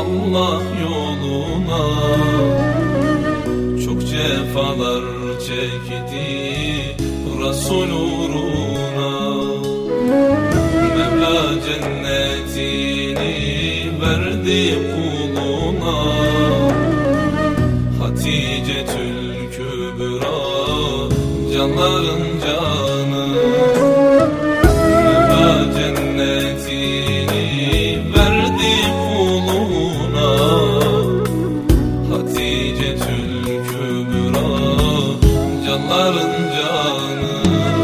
Allah yoluna. Çok cefalar çekti Resul uğruna. Mevla cennetini verdi kuluna. Haticetül Kübra canların canı. Mevla cennetini verdi kuluna. Haticetül Kübra canların canı.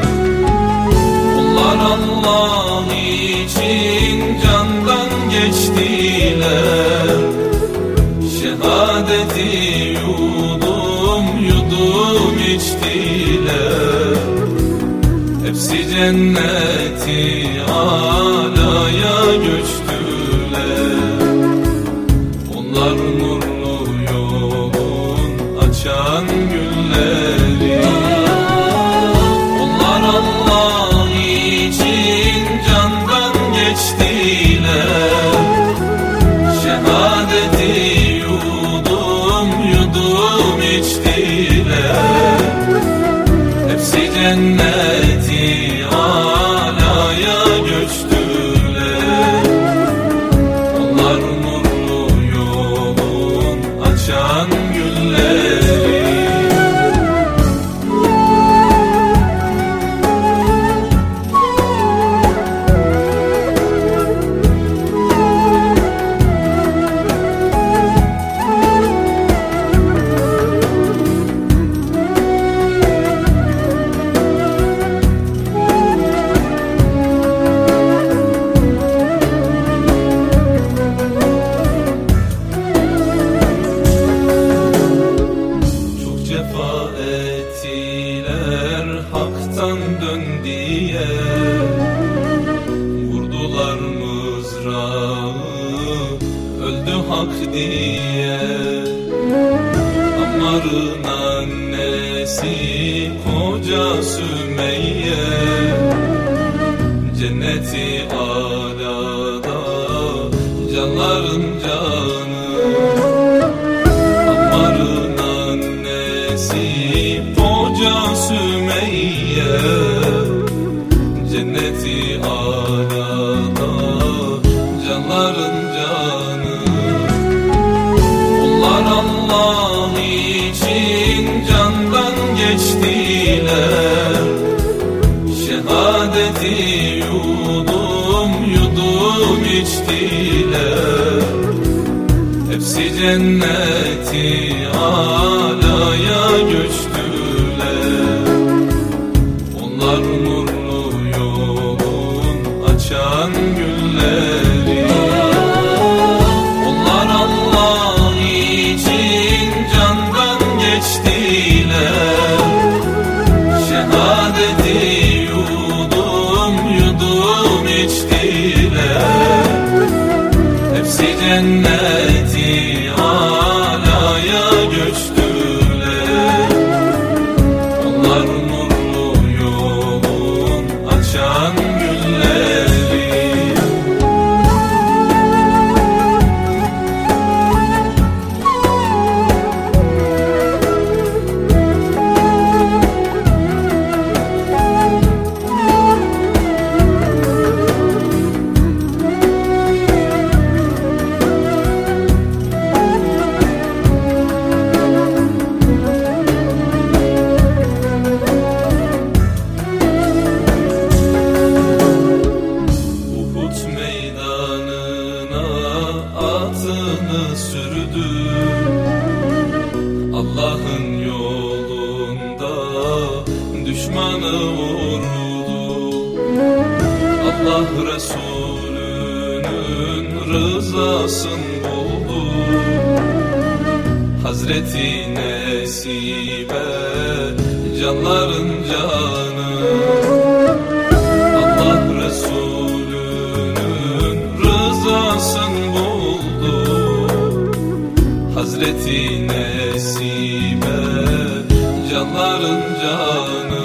Onlar Allah için candan geçtiler. Şehadeti yudum yudum içtiler. Hepsi cenneti alaya göçtüler. Onlar nurlu yolun açan gülleri. Onlar Allah için candan geçtiler. Şehadeti yudum yudum içtiler. Hepsi cenneti alaya göçtüler. Onlar nurlu yolun açan gülleri. Hak'tan dön diye vurdular mızrağı, öldü hak diye. Ammar'ın annesi koca Sümeyye, cenneti alada canların canı. Ammar'ın annesi koca Sümeyye, cenneti alada canların canı. Onlar Allah için candan geçtiler. Şehadeti yudum yudum içtiler. Hepsi cenneti alaya göçtüler. Onlar nurlu yolun açan gülleri. Onlar Allah için candan geçtiler. Şehadeti yudum yudum içtiler. Hepsi cenneti alaya göçtüler. Onlar nurlu yolun açan gülleri. Sürdü Allah'ın yolunda düşmanı vurdu. Allah Resulünün rızasını buldu. Hazreti Nesibe canların canı. Allah Resulünün rızasını buldu. Hazreti Nesibe canların canı.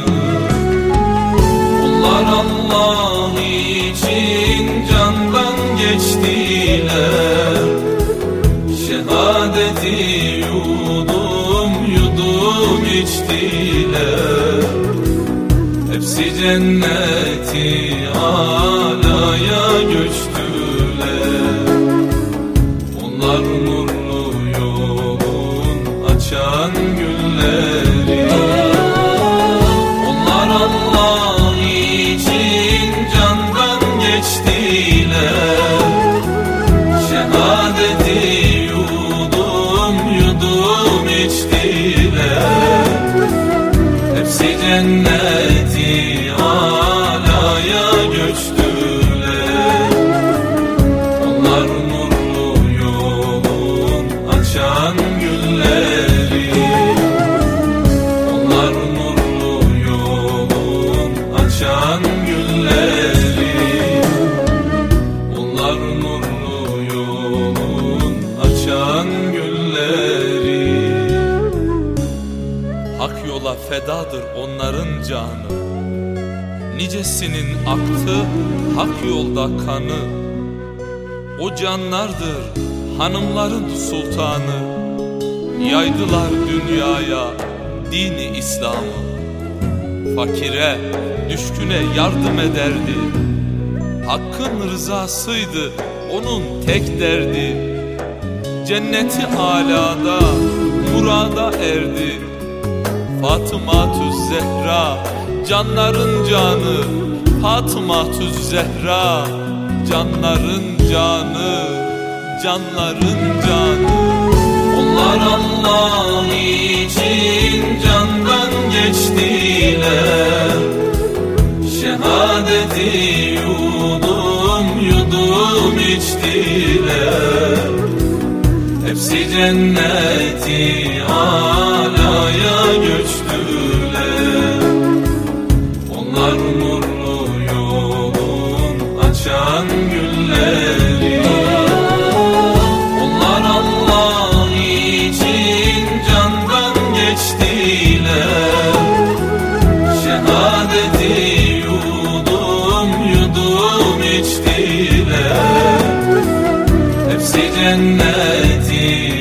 Onlar Allah için candan geçtiler. cenneti alaya göçtüler. Onlar nurlu yolun açan gülleri. Onlar Allah için candan geçtiler. Şehadeti yudum yudum içtiler. Hepsi cenneti alaya göçtüler. Onlar nurlu yolun açan gülleri. Onlar nurlu yolun açan gülleri. Onlar nurlu yolun açan gülleri. Hak yola fedadır onların canı. Nicesinin aktı hak yolda kanı. O canlardır hanımların sultanı. Yaydılar dünyaya dini İslam'ı. Fakire, düşküne yardım ederdi. Hakkın rızasıydı onun tek derdi. Cenneti alada murada erdi. Fatıma-tüz Zehra canların canı. Fatıma-tüz Zehra canların canı. Canların canı. Onlar Allah için candan geçtiler. Şehadeti yudum yudum içtiler. Hepsi cenneti alaya göçtüler. Onlar nurlu yolun açan gülleri. Onlar Allah için candan geçtiler. Şehadeti yudum yudum içtiler. Hepsi cenneti